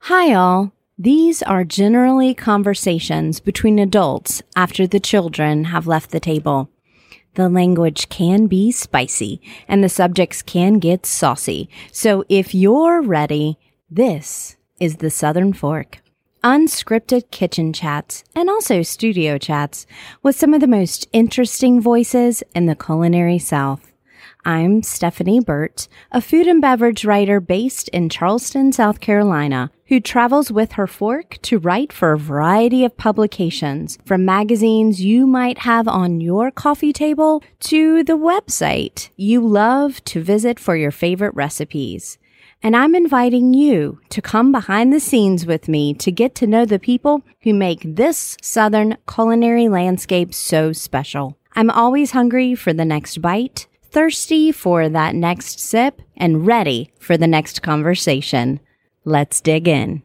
Hi all. These are generally conversations between adults after the children have left the table. The language can be spicy and the subjects can get saucy. So if you're ready, this is the Southern Fork. Unscripted kitchen chats and also studio chats with some of the most interesting voices in the culinary South. I'm Stephanie Burt, a food and beverage writer based in Charleston, South Carolina, who travels with her fork to write for a variety of publications, from magazines you might have on your coffee table to the website you love to visit for your favorite recipes. And I'm inviting you to come behind the scenes with me to get to know the people who make this Southern culinary landscape so special. I'm always hungry for the next bite, thirsty for that next sip, and ready for the next conversation. Let's dig in.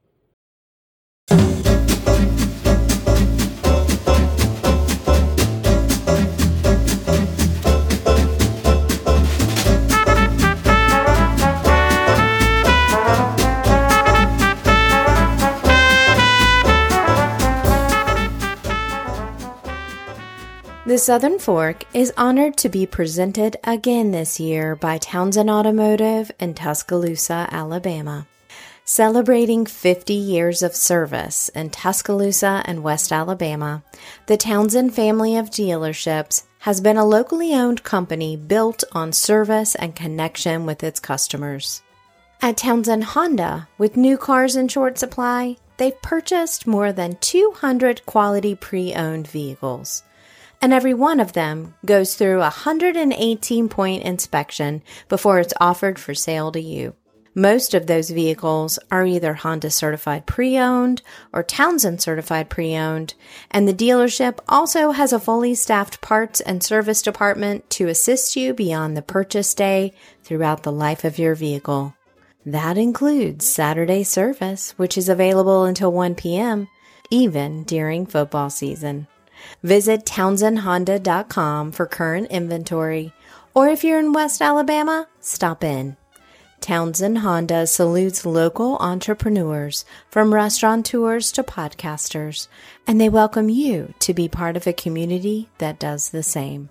The Southern Fork is honored to be presented again this year by Townsend Automotive in Tuscaloosa, Alabama. Celebrating 50 years of service in Tuscaloosa and West Alabama, the Townsend family of dealerships has been a locally owned company built on service and connection with its customers. At Townsend Honda, with new cars in short supply, they've purchased more than 200 quality pre-owned vehicles. And every one of them goes through a 118-point inspection before it's offered for sale to you. Most of those vehicles are either Honda Certified Pre-Owned or Townsend Certified Pre-Owned, and the dealership also has a fully staffed parts and service department to assist you beyond the purchase day throughout the life of your vehicle. That includes Saturday service, which is available until 1 p.m., even during football season. Visit townsendhonda.com for current inventory, or if you're in West Alabama, stop in. Townsend Honda salutes local entrepreneurs, from restaurateurs to podcasters, and they welcome you to be part of a community that does the same.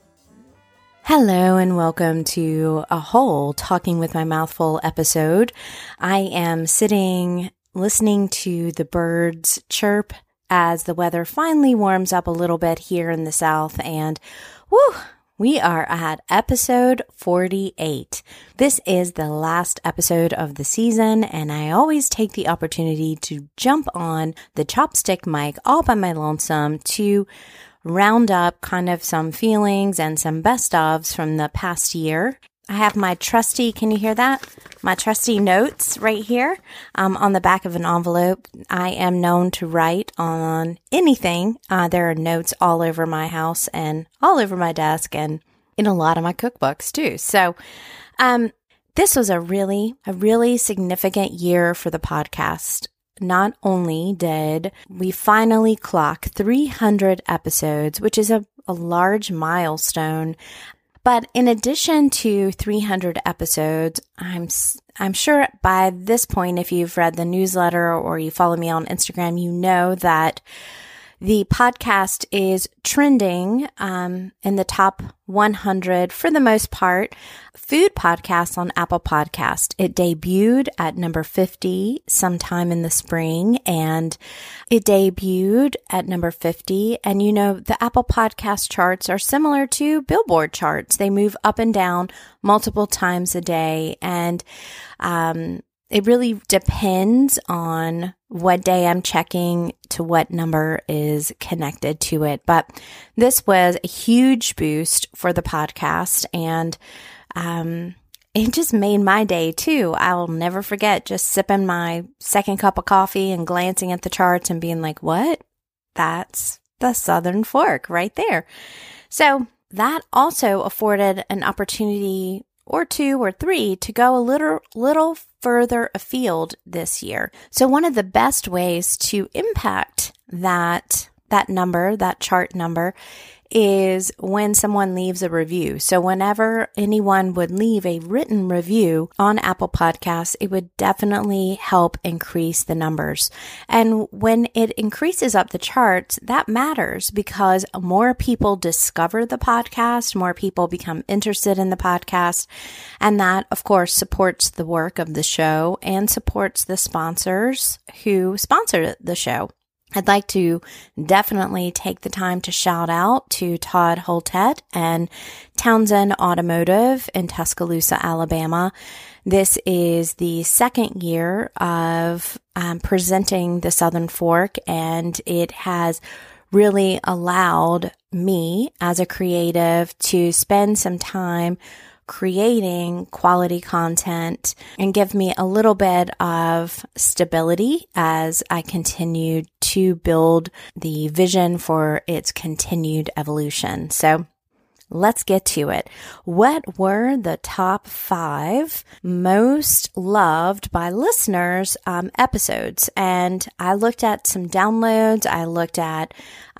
Hello and welcome to a whole Talking with My Mouth Full episode. I am sitting listening to the birds chirp as the weather finally warms up a little bit here in the South, and we are at episode 48. This is the last episode of the season, and I always take the opportunity to jump on the chopstick mic all by my lonesome to round up kind of some feelings and some best ofs from the past year. I have my trusty, can you hear that? My trusty notes right here on the back of an envelope. I am known to write on anything. There are notes all over my house and all over my desk and in a lot of my cookbooks too. So this was a really significant year for the podcast. Not only did we finally clock 300 episodes, which is a large milestone, but in addition to 300 episodes, I'm sure by this point, if you've read the newsletter or you follow me on Instagram, you know that the podcast is trending in the top 100 for the most part food podcasts on Apple Podcast. It debuted at number 50 sometime in the spring, and it debuted at number 50. And you know, the Apple Podcast charts are similar to Billboard charts. They move up and down multiple times a day, and it really depends on what day I'm checking to what number is connected to it. But this was a huge boost for the podcast, and it just made my day too. I'll never forget just sipping my second cup of coffee and glancing at the charts and being like, what? That's the Southern Fork right there. So that also afforded an opportunity or two or three to go a little further afield this year. So one of the best ways to impact that number, that chart number, is when someone leaves a review. So whenever anyone would leave a written review on Apple Podcasts, it would definitely help increase the numbers. And when it increases up the charts, that matters because more people discover the podcast, more people become interested in the podcast. And that, of course, supports the work of the show and supports the sponsors who sponsor the show. I'd like to definitely take the time to shout out to Todd Holtet and Townsend Automotive in Tuscaloosa, Alabama. This is the second year of presenting the Southern Fork, and it has really allowed me as a creative to spend some time creating quality content and give me a little bit of stability as I continue to build the vision for its continued evolution. So let's get to it. What were the top 5 most loved by listeners episodes? And I looked at some downloads. I looked at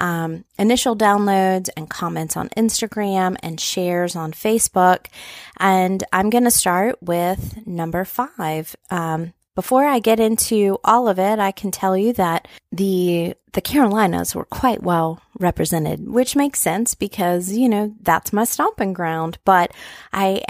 initial downloads and comments on Instagram and shares on Facebook. And I'm going to start with number 5. Before I get into all of it, I can tell you that the Carolinas were quite well represented, which makes sense because, that's my stomping ground. But I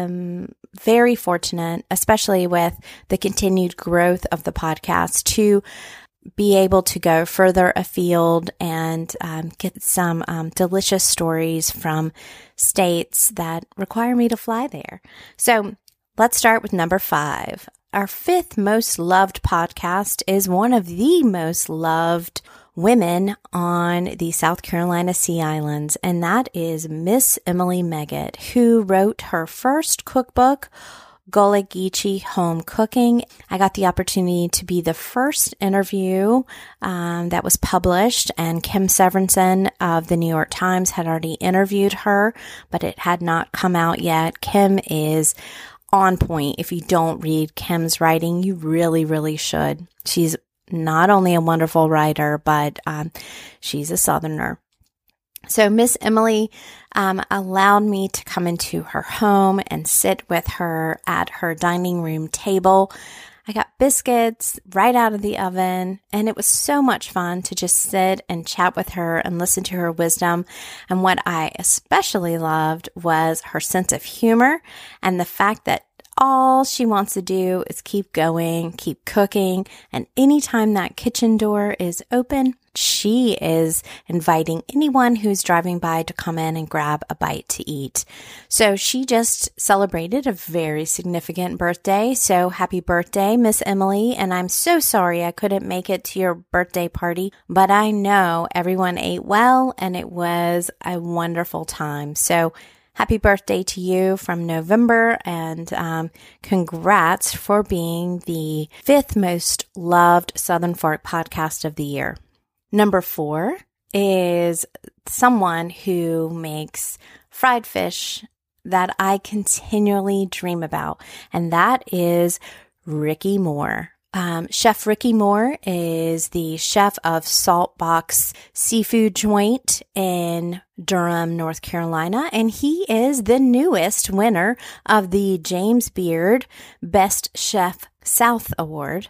am very fortunate, especially with the continued growth of the podcast, to be able to go further afield and get some delicious stories from states that require me to fly there. So let's start with number 5. Our 5th most loved podcast is one of the most loved women on the South Carolina Sea Islands, and that is Miss Emily Meggitt, who wrote her first cookbook, Gullah Geechee Home Cooking. I got the opportunity to be the first interview that was published, and Kim Severinsen of the New York Times had already interviewed her, but it had not come out yet. Kim is on point. If you don't read Kim's writing, you really, really should. She's not only a wonderful writer, but she's a Southerner. So Miss Emily allowed me to come into her home and sit with her at her dining room table. I got biscuits right out of the oven, and it was so much fun to just sit and chat with her and listen to her wisdom. And what I especially loved was her sense of humor and the fact that all she wants to do is keep going, keep cooking, and anytime that kitchen door is open, she is inviting anyone who's driving by to come in and grab a bite to eat. So she just celebrated a very significant birthday. So happy birthday, Miss Emily. And I'm so sorry I couldn't make it to your birthday party, but I know everyone ate well and it was a wonderful time. So happy birthday to you from November, and congrats for being the 5th most loved Southern Fork podcast of the year. Number 4 is someone who makes fried fish that I continually dream about, and that is Ricky Moore. Chef Ricky Moore is the chef of Saltbox Seafood Joint in Durham, North Carolina, and he is the newest winner of the James Beard Best Chef South Award.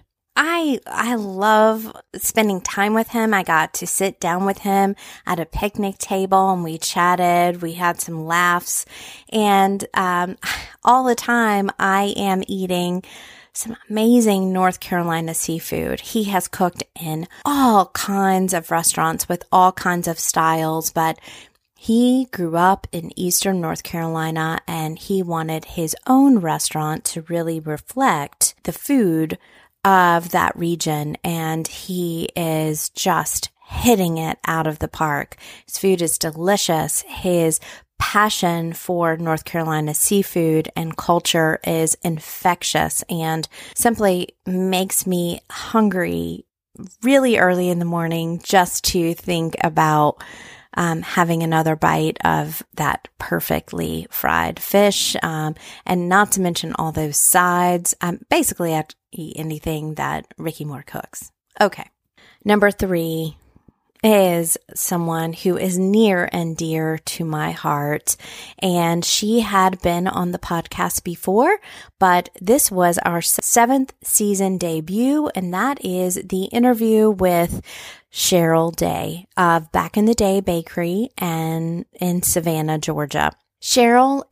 I love spending time with him. I got to sit down with him at a picnic table and we chatted. We had some laughs, and all the time I am eating some amazing North Carolina seafood. He has cooked in all kinds of restaurants with all kinds of styles, but he grew up in Eastern North Carolina and he wanted his own restaurant to really reflect the food of that region, and he is just hitting it out of the park. His food is delicious. His passion for North Carolina seafood and culture is infectious and simply makes me hungry really early in the morning just to think about having another bite of that perfectly fried fish, and not to mention all those sides. Basically, I have to eat anything that Ricky Moore cooks. Okay. Number 3 is someone who is near and dear to my heart, and she had been on the podcast before, but this was our 7th season debut, and that is the interview with Cheryl Day of Back in the Day Bakery and in Savannah, Georgia. Cheryl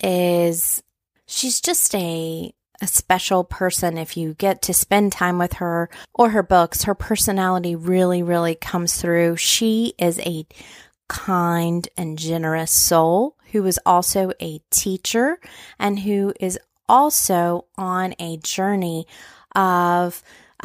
she's just a special person. If you get to spend time with her or her books, her personality really, really comes through. She is a kind and generous soul who is also a teacher and who is also on a journey of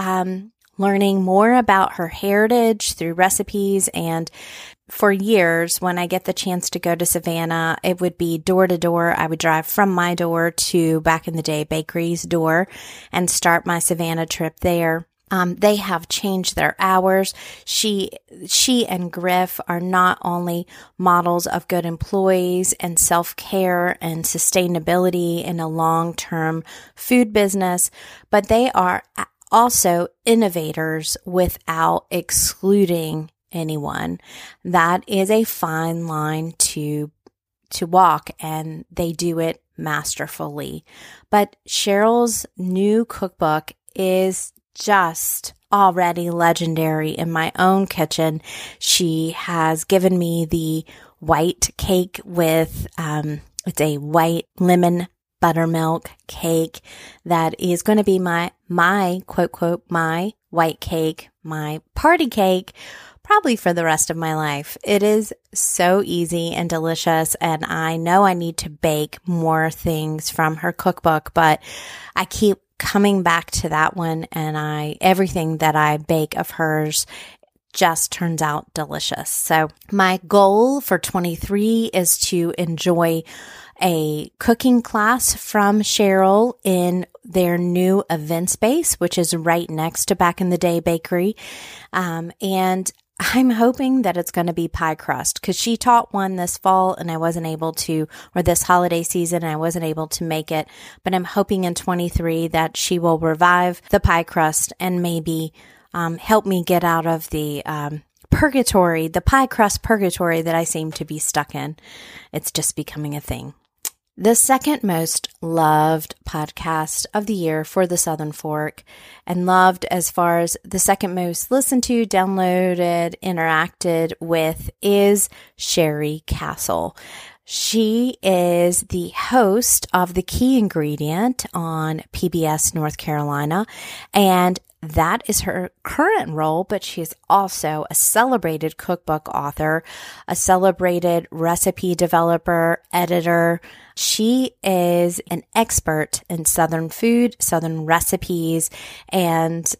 learning more about her heritage through recipes. And for years, when I get the chance to go to Savannah, it would be door to door. I would drive from my door to Back in the Day Bakery's door and start my Savannah trip there. They have changed their hours. She and Griff are not only models of good employees and self-care and sustainability in a long-term food business, but they are also innovators without excluding anyone. That is a fine line to walk, and they do it masterfully. But Cheryl's new cookbook is just already legendary in my own kitchen. She has given me the white cake with, it's a white lemon buttermilk cake that is going to be my quote, quote, my white cake, my party cake, probably for the rest of my life. It is so easy and delicious, and I know I need to bake more things from her cookbook, but I keep coming back to that one, and everything that I bake of hers just turns out delicious. So my goal for 23 is to enjoy a cooking class from Cheryl in their new event space, which is right next to Back in the Day Bakery. And I'm hoping that it's going to be pie crust, because she taught one this fall and I wasn't able to, or this holiday season, and I wasn't able to make it. But I'm hoping in 23 that she will revive the pie crust and maybe help me get out of the purgatory, the pie crust purgatory that I seem to be stuck in. It's just becoming a thing. The second most loved podcast of the year for the Southern Fork, and loved as far as the second most listened to, downloaded, interacted with, is Sherry Castle. She is the host of The Key Ingredient on PBS North Carolina, and that is her current role, but she is also a celebrated cookbook author, a celebrated recipe developer, editor. She is an expert in Southern food, Southern recipes, and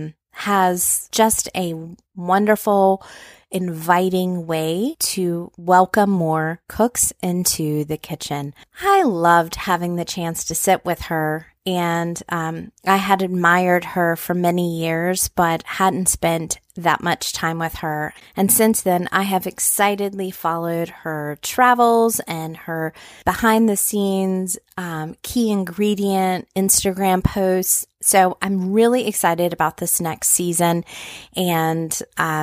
has just a wonderful, inviting way to welcome more cooks into the kitchen. I loved having the chance to sit with her, and I had admired her for many years, but hadn't spent that much time with her. And since then, I have excitedly followed her travels and her behind the scenes key ingredient Instagram posts. So I'm really excited about this next season. And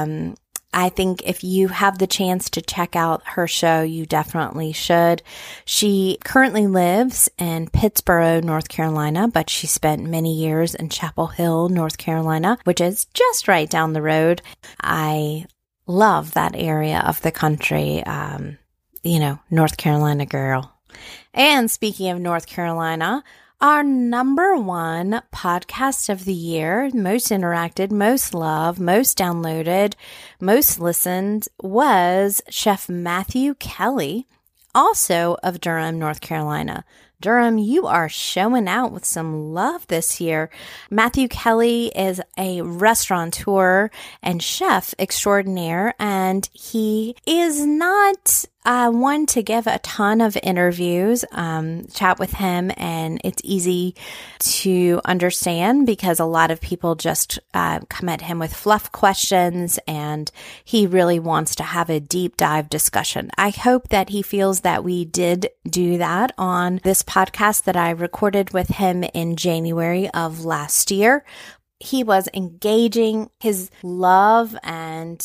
I think if you have the chance to check out her show, you definitely should. She currently lives in Pittsboro, North Carolina, but she spent many years in Chapel Hill, North Carolina, which is just right down the road. I love that area of the country, North Carolina girl. And speaking of North Carolina, our number one podcast of the year, most interacted, most loved, most downloaded, most listened, was Chef Matthew Kelly, also of Durham, North Carolina. Durham, you are showing out with some love this year. Matthew Kelly is a restaurateur and chef extraordinaire, and he is not one to give a ton of interviews. Chat with him, and it's easy to understand because a lot of people just come at him with fluff questions, and he really wants to have a deep dive discussion. I hope that he feels that we did do that on this podcast that I recorded with him in January of last year. he was engaging. His love and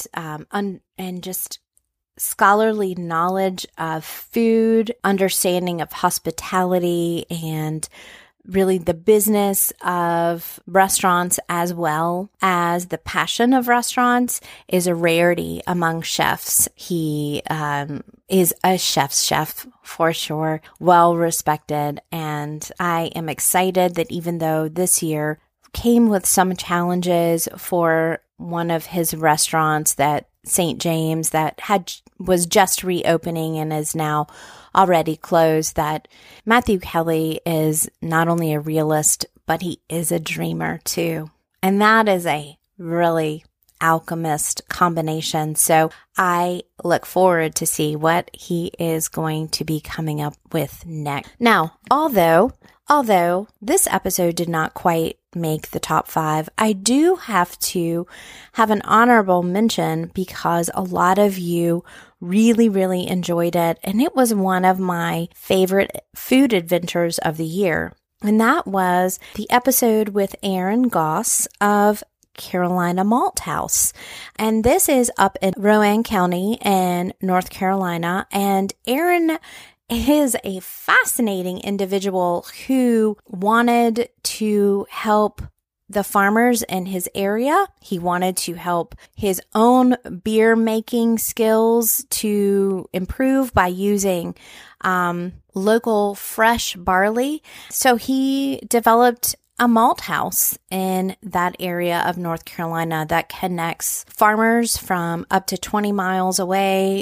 just scholarly knowledge of food, understanding of hospitality, and really the business of restaurants as well as the passion of restaurants is a rarity among chefs. He is a chef's chef for sure, well respected. And I am excited that even though this year came with some challenges for one of his restaurants, that St. James, that was just reopening and is now already closed, that Matthew Kelly is not only a realist, but he is a dreamer too. And that is a really alchemist combination. So I look forward to see what he is going to be coming up with next. Now, although this episode did not quite make the top 5, I do have to have an honorable mention because a lot of you really, really enjoyed it. And it was one of my favorite food adventures of the year. And that was the episode with Aaron Goss of Carolina Malt House. And this is up in Rowan County in North Carolina. And Aaron is a fascinating individual who wanted to help the farmers in his area. He wanted to help his own beer making skills to improve by using local fresh barley. So he developed a malt house in that area of North Carolina that connects farmers from up to 20 miles away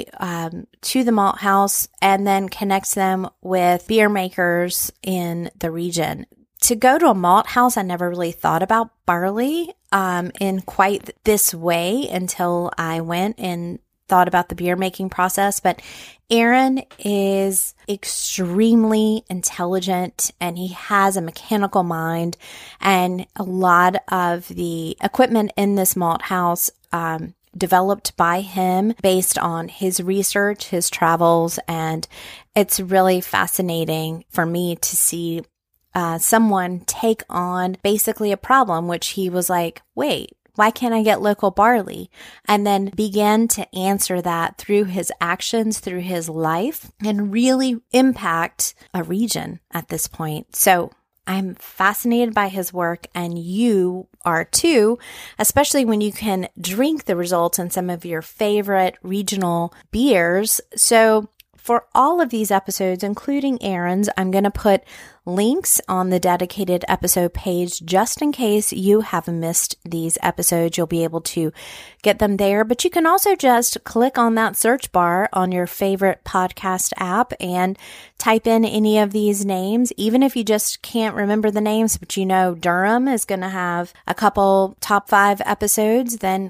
to the malt house, and then connects them with beer makers in the region. To go to a malt house, I never really thought about barley in quite this way until I went and thought about the beer making process. But Aaron is extremely intelligent and he has a mechanical mind, and a lot of the equipment in this malt house developed by him based on his research, his travels, and it's really fascinating for me to see someone take on basically a problem, which he was like, wait, why can't I get local barley? And then began to answer that through his actions, through his life, and really impact a region at this point. So I'm fascinated by his work, and you are too, especially when you can drink the results in some of your favorite regional beers. So for all of these episodes, including Aaron's, I'm going to put links on the dedicated episode page just in case you have missed these episodes. You'll be able to get them there, but you can also just click on that search bar on your favorite podcast app and type in any of these names. Even if you just can't remember the names, but you know Durham is going to have a couple top 5 episodes, then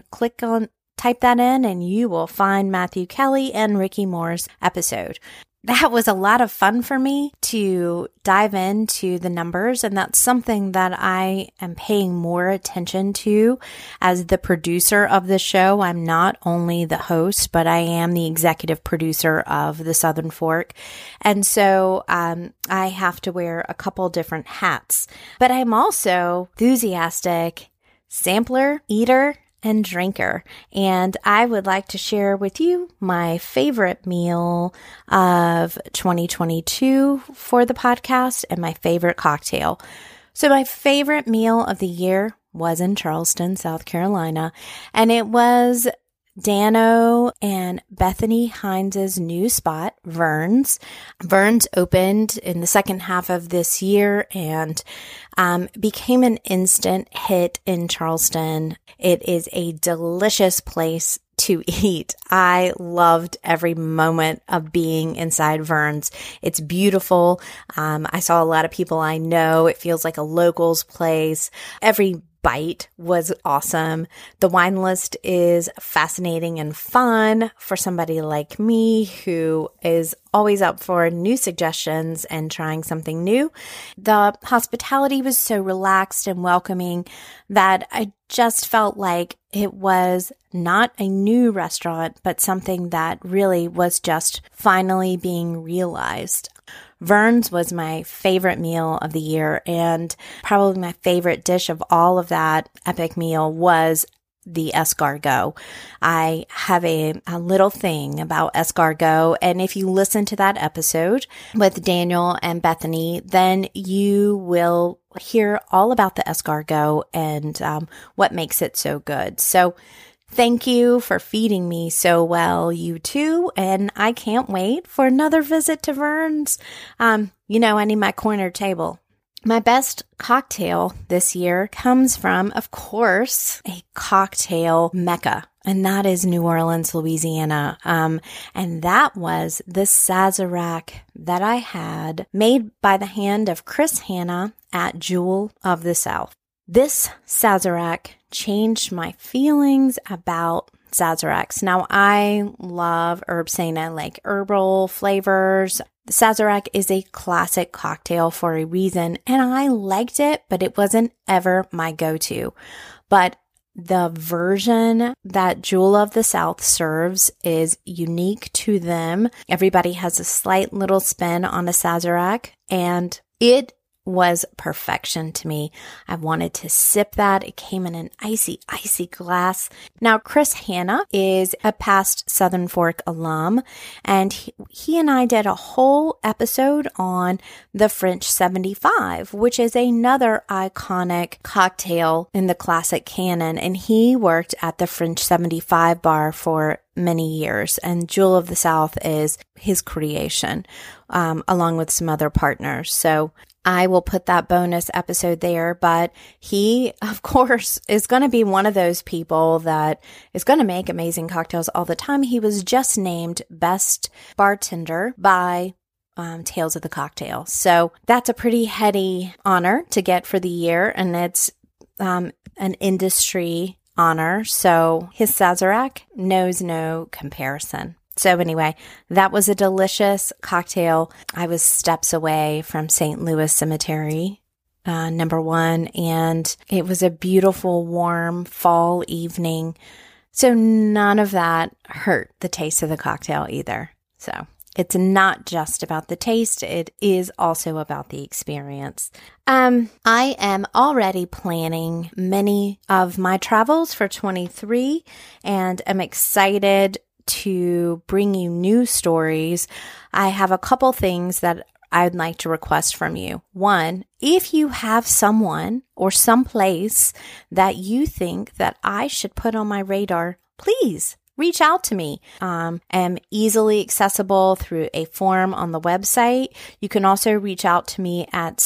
type that in and you will find Matthew Kelly and Ricky Moore's episode. That was a lot of fun for me to dive into the numbers, and that's something that I am paying more attention to as the producer of the show. I'm not only the host, but I am the executive producer of the Southern Fork. And so I have to wear a couple different hats, but I'm also enthusiastic sampler, eater, and drinker. And I would like to share with you my favorite meal of 2022 for the podcast and my favorite cocktail. So my favorite meal of the year was in Charleston, South Carolina, and it was Dano and Bethany Hines' new spot, Vern's. Vern's opened in the second half of this year and became an instant hit in Charleston. It is a delicious place to eat. I loved every moment of being inside Vern's. It's beautiful. I saw a lot of people I know. It feels like a locals place. Every bite was awesome. The wine list is fascinating and fun for somebody like me who is always up for new suggestions and trying something new. The hospitality was so relaxed and welcoming that I just felt like it was not a new restaurant, but something that really was just finally being realized. Vern's was my favorite meal of the year, and probably my favorite dish of all of that epic meal was the escargot. I have a little thing about escargot, and if you listen to that episode with Daniel and Bethany, then you will hear all about the escargot and what makes it so good. So thank you for feeding me so well, you two, and I can't wait for another visit to Vern's. I need my corner table. My best cocktail this year comes from, of course, a cocktail mecca, and that is New Orleans, Louisiana. And that was the Sazerac that I had made by the hand of Chris Hanna at Jewel of the South. This Sazerac changed my feelings about Sazeracs. Now, I love herb saint. I like herbal flavors. The Sazerac is a classic cocktail for a reason, and I liked it, but it wasn't ever my go-to. But the version that Jewel of the South serves is unique to them. Everybody has a slight little spin on a Sazerac, and it was perfection to me. I wanted to sip that. It came in an icy glass. Now, Chris Hanna is a past Southern Fork alum, and he and I did a whole episode on the French 75, which is another iconic cocktail in the classic canon, and he worked at the French 75 bar for many years, and Jewel of the South is his creation, along with some other partners. So I will put that bonus episode there, but he, of course, is going to be one of those people that is going to make amazing cocktails all the time. He was just named Best Bartender by Tales of the Cocktail. So that's a pretty heady honor to get for the year, and it's an industry honor. So his Sazerac knows no comparison. So anyway, that was a delicious cocktail. I was steps away from St. Louis Cemetery, number 1, and it was a beautiful, warm fall evening. So none of that hurt the taste of the cocktail either. So it's not just about the taste. It is also about the experience. I am already planning many of my travels for 23, and I'm excited to bring you new stories. I have a couple things that I'd like to request from you. One, if you have someone or someplace that you think that I should put on my radar, please reach out to me. I'm easily accessible through a form on the website. You can also reach out to me at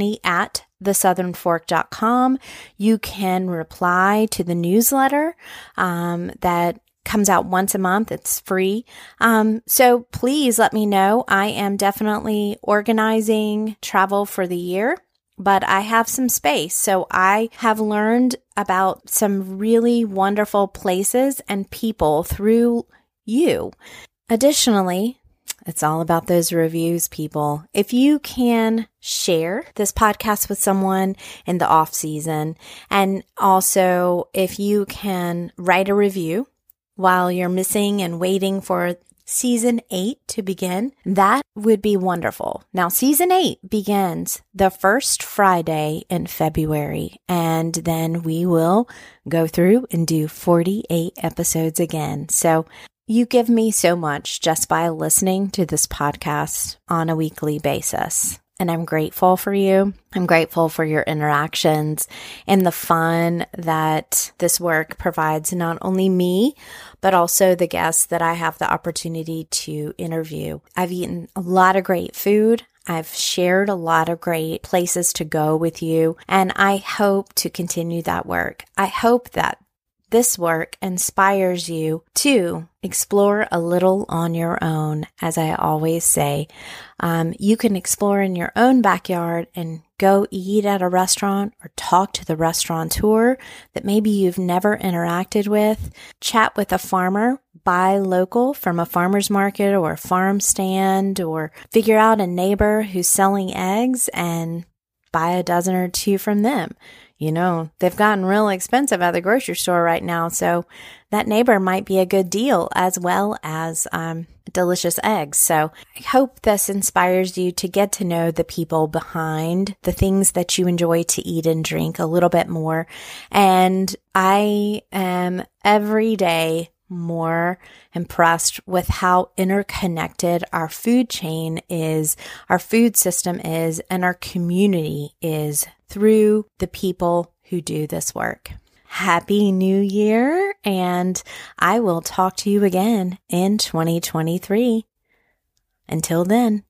stephanie@thesouthernfork.com. You can reply to the newsletter that comes out once a month. It's free. So please let me know. I am definitely organizing travel for the year, but I have some space. So I have learned about some really wonderful places and people through you. Additionally, it's all about those reviews, people. If you can share this podcast with someone in the off season, and also if you can write a review while you're missing and waiting for Season 8 to begin, that would be wonderful. Now, Season 8 begins the first Friday in February, and then we will go through and do 48 episodes again. So you give me so much just by listening to this podcast on a weekly basis. And I'm grateful for you. I'm grateful for your interactions and the fun that this work provides not only me, but also the guests that I have the opportunity to interview. I've eaten a lot of great food. I've shared a lot of great places to go with you, and I hope to continue that work. I hope that this work inspires you to explore a little on your own. As I always say, you can explore in your own backyard and go eat at a restaurant or talk to the restaurateur that maybe you've never interacted with, chat with a farmer, buy local from a farmer's market or a farm stand, or figure out a neighbor who's selling eggs and buy a dozen or two from them. they've gotten real expensive at the grocery store right now. So that neighbor might be a good deal, as well as delicious eggs. So I hope this inspires you to get to know the people behind the things that you enjoy to eat and drink a little bit more. And I am every day more impressed with how interconnected our food chain is, our food system is, and our community is through the people who do this work. Happy New Year, and I will talk to you again in 2023. Until then.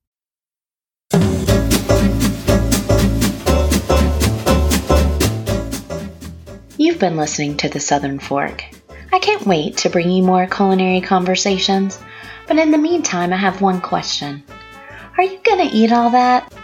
You've been listening to The Southern Fork. I can't wait to bring you more culinary conversations, but in the meantime, I have one question. Are you going to eat all that?